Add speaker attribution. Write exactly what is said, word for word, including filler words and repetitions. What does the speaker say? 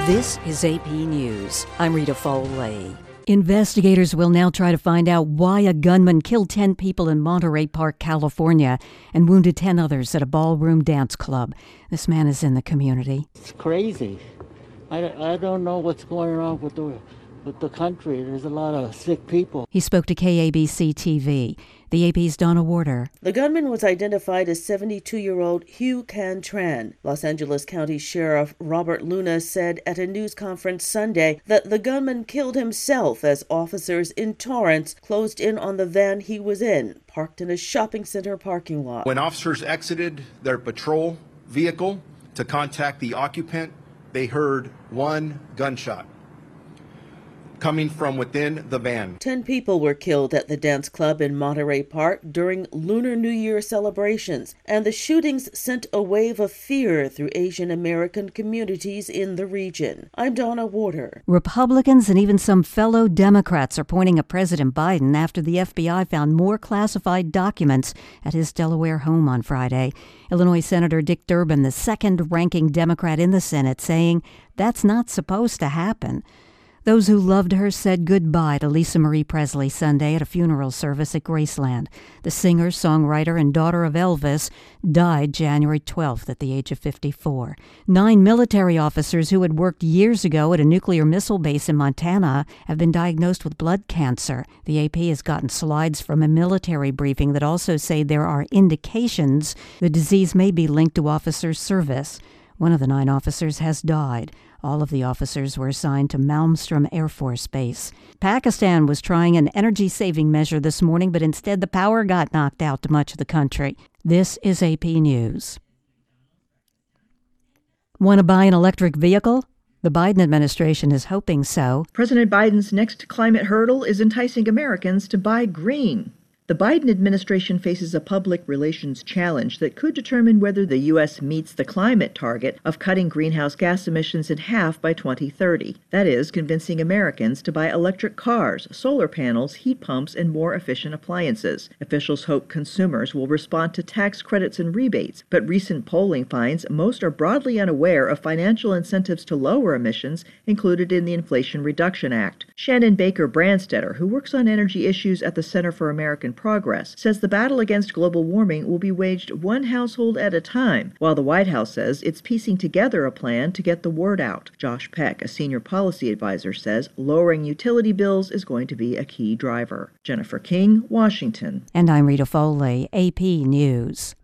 Speaker 1: This is A P News. I'm Rita Foley.
Speaker 2: Investigators will now try to find out why a gunman killed ten people in Monterey Park, California, and wounded ten others at a ballroom dance club. This man is in the community.
Speaker 3: It's crazy. I, I don't know what's going on with the, with the country. There's a lot of sick people.
Speaker 2: He spoke to K A B C T V. The A P's Donna Warder.
Speaker 4: The gunman was identified as seventy-two-year-old Hugh Can Tran. Los Angeles County Sheriff Robert Luna said at a news conference Sunday that the gunman killed himself as officers in Torrance closed in on the van he was in, parked in a shopping center parking lot.
Speaker 5: When officers exited their patrol vehicle to contact the occupant, they heard one gunshot coming from within the van.
Speaker 4: Ten people were killed at the dance club in Monterey Park during Lunar New Year celebrations, and the shootings sent a wave of fear through Asian American communities in the region. I'm Donna Warder.
Speaker 2: Republicans and even some fellow Democrats are pointing at President Biden after the F B I found more classified documents at his Delaware home on Friday. Illinois Senator Dick Durbin, the second-ranking Democrat in the Senate, saying that's not supposed to happen. Those who loved her said goodbye to Lisa Marie Presley Sunday at a funeral service at Graceland. The singer, songwriter, and daughter of Elvis died January twelfth at the age of fifty-four. Nine military officers who had worked years ago at a nuclear missile base in Montana have been diagnosed with blood cancer. The A P has gotten slides from a military briefing that also say there are indications the disease may be linked to officers' service. One of the nine officers has died. All of the officers were assigned to Malmstrom Air Force Base. Pakistan was trying an energy-saving measure this morning, but instead the power got knocked out to much of the country. This is A P News. Want to buy an electric vehicle? The Biden administration is hoping so.
Speaker 6: President Biden's next climate hurdle is enticing Americans to buy green. The Biden administration faces a public relations challenge that could determine whether the U S meets the climate target of cutting greenhouse gas emissions in half by twenty thirty. That is, convincing Americans to buy electric cars, solar panels, heat pumps, and more efficient appliances. Officials hope consumers will respond to tax credits and rebates, but recent polling finds most are broadly unaware of financial incentives to lower emissions included in the Inflation Reduction Act. Shannon Baker Brandstetter, who works on energy issues at the Center for American Progress, says the battle against global warming will be waged one household at a time, while the White House says it's piecing together a plan to get the word out. Josh Peck, a senior policy advisor, says lowering utility bills is going to be a key driver. Jennifer King, Washington.
Speaker 2: And I'm Rita Foley, A P News.